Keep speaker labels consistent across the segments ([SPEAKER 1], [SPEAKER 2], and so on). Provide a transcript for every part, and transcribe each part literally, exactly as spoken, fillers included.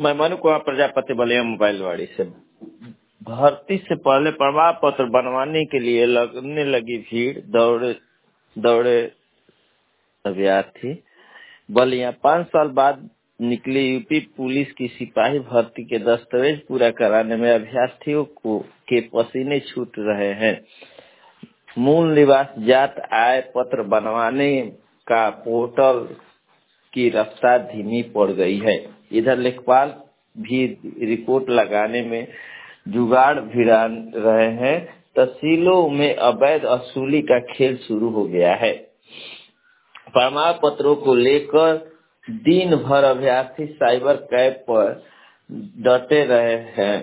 [SPEAKER 1] मैं मनु कुमार प्रजापति बलिया मोबाइल वाड़ी से। भर्ती से पहले प्रमाण पत्र बनवाने के लिए लगने लगी भीड़, दौड़े दौड़े अभ्यर्थी बलिया। पाँच साल बाद निकली यूपी पुलिस की सिपाही भर्ती के दस्तावेज पूरा कराने में अभ्यर्थियों को के पसीने छूट रहे हैं। मूल निवास जात आय पत्र बनवाने का पोर्टल की रफ्तार धीमी पड़ गई है। इधर लेखपाल भी रिपोर्ट लगाने में जुगाड़ भिड़ा रहे हैं। तहसीलों में अवैध वसूली का खेल शुरू हो गया है। प्रमाण पत्रों को लेकर दिन भर अभ्यर्थी साइबर कैफ पर डटे रहे हैं।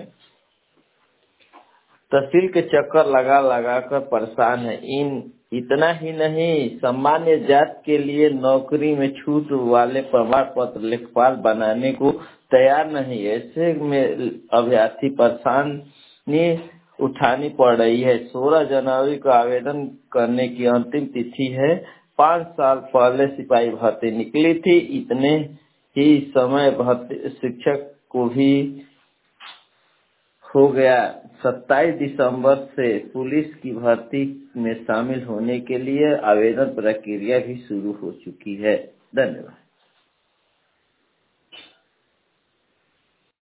[SPEAKER 1] तहसील के चक्कर लगा लगा कर परेशान है। इन इतना ही नहीं, सामान्य जात के लिए नौकरी में छूट वाले प्रमाण पत्र लेखपाल बनाने को तैयार नहीं। ऐसे में अभ्यर्थी परेशानी उठानी पड़ रही है। सोलह जनवरी को आवेदन करने की अंतिम तिथि है। पाँच साल पहले सिपाही भर्ती निकली थी। इतने ही समय भर्ती शिक्षक को भी हो गया। सत्ताईस दिसंबर से पुलिस की भर्ती में शामिल होने के लिए आवेदन प्रक्रिया भी शुरू हो चुकी है। धन्यवाद।